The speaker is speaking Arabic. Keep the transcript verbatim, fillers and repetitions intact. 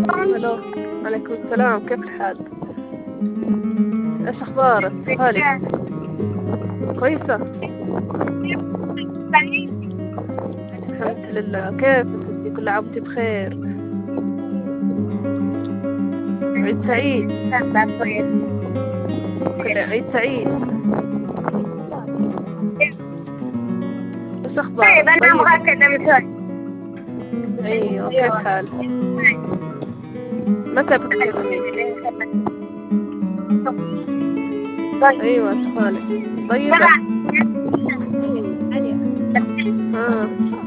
الو. عليكم السلام، كيف الحال؟ ايش اخبارك؟ حالك كويسة؟ الحمد لله. كيف ستي؟ كل عام وانتي بخير. عيد سعيد. كل عيد سعيد. ايش طيب اخبارك؟ أنا طيب. أبغى أكلم شوي. ايوه، كيف حالك؟ متى بتكلمي؟ ايوه، ايش حالك؟ طيبة. ها.